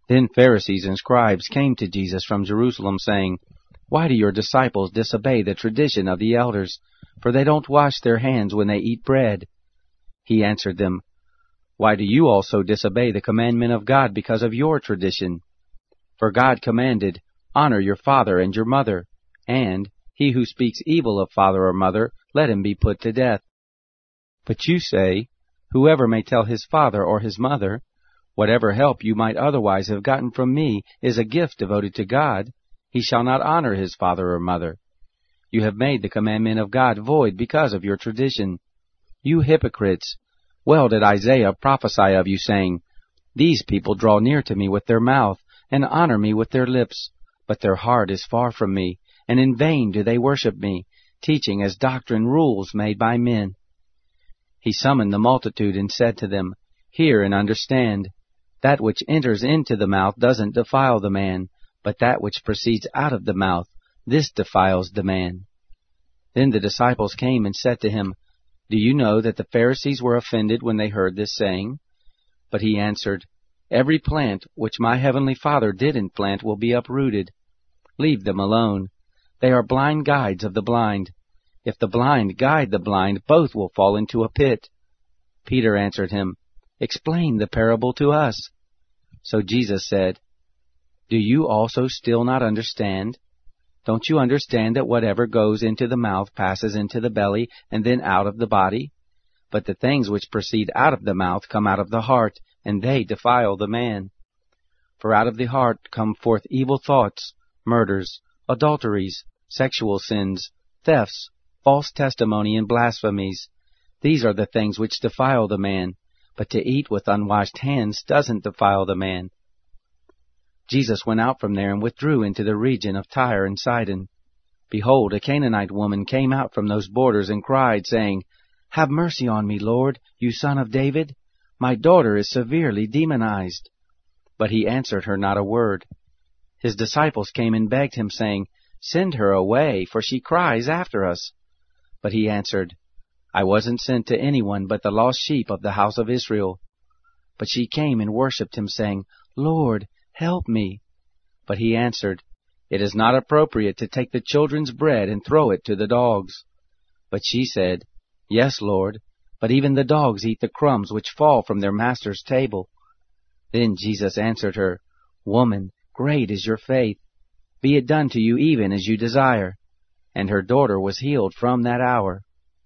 Then Pharisees and scribes came to Jesus from Jerusalem, saying, "Why do your disciples disobey the tradition of the elders? For they don't wash their hands when they eat bread." He answered them, "Why do you also disobey the commandment of God because of your tradition? For God commanded, 'Honor your father and your mother,' and, 'He who speaks evil of father or mother, let him be put to death.' But you say, 'Whoever may tell his father or his mother, whatever help you might otherwise have gotten from me is a gift devoted to God, he shall not honor his father or mother.' You have made the commandment of God void because of your tradition. You hypocrites! Well did Isaiah prophesy of you, saying, 'These people draw near to me with their mouth, and honor me with their lips, but their heart is far from me, and in vain do they worship me, teaching as doctrine rules made by men.'" He summoned the multitude and said to them, "Hear and understand. That which enters into the mouth doesn't defile the man, but that which proceeds out of the mouth, this defiles the man." Then the disciples came and said to him, "Do you know that the Pharisees were offended when they heard this saying?" But he answered, "Every plant which my heavenly Father didn't plant will be uprooted. Leave them alone. They are blind guides of the blind. If the blind guide the blind, both will fall into a pit." Peter answered him, "Explain the parable to us." So Jesus said, "Do you also still not understand? Don't you understand that whatever goes into the mouth passes into the belly and then out of the body? But the things which proceed out of the mouth come out of the heart, and they defile the man. For out of the heart come forth evil thoughts, murders, adulteries, sexual sins, thefts, false testimony, and blasphemies. These are the things which defile the man, but to eat with unwashed hands doesn't defile the man." Jesus went out from there and withdrew into the region of Tyre and Sidon. Behold, a Canaanite woman came out from those borders and cried, saying, "Have mercy on me, Lord, you Son of David. My daughter is severely demonized." But he answered her not a word. His disciples came and begged him, saying, "Send her away, for she cries after us." But he answered, "I wasn't sent to anyone but the lost sheep of the house of Israel." But she came and worshipped him, saying, "Lord, help me." But he answered, "It is not appropriate to take the children's bread and throw it to the dogs." But she said, "Yes, Lord, but even the dogs eat the crumbs which fall from their master's table." Then Jesus answered her, "Woman, great is your faith. Be it done to you even as you desire." And her daughter was healed from that hour.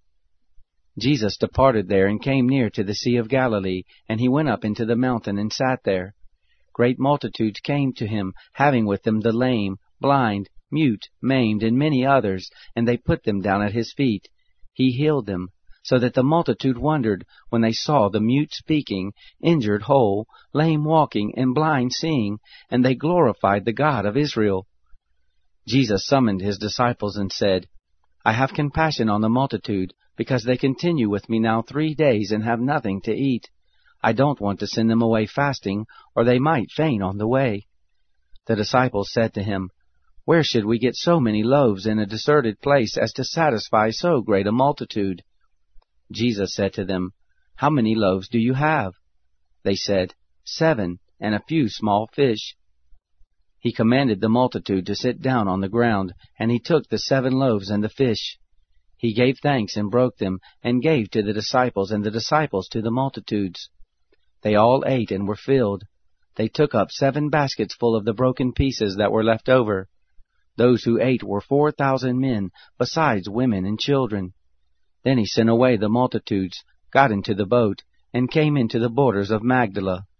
Jesus departed there and came near to the Sea of Galilee, and he went up into the mountain and sat there. Great multitudes came to him, having with them the lame, blind, mute, maimed, and many others, and they put them down at his feet. He healed them, so that the multitude wondered when they saw the mute speaking, injured whole, lame walking, and blind seeing, and they glorified the God of Israel. Jesus summoned his disciples and said, "I have compassion on the multitude, because they continue with me now 3 days and have nothing to eat. I don't want to send them away fasting, or they might faint on the way." The disciples said to him, "Where should we get so many loaves in a deserted place as to satisfy so great a multitude?" Jesus said to them, "How many loaves do you have?" They said, 7, and a few small fish. He commanded the multitude to sit down on the ground, and he took the 7 loaves and the fish. He gave thanks and broke them, and gave to the disciples, and the disciples to the multitudes. They all ate and were filled. They took up 7 baskets full of the broken pieces that were left over. Those who ate were 4,000 men, besides women and children. Then he sent away the multitudes, got into the boat, and came into the borders of Magdala.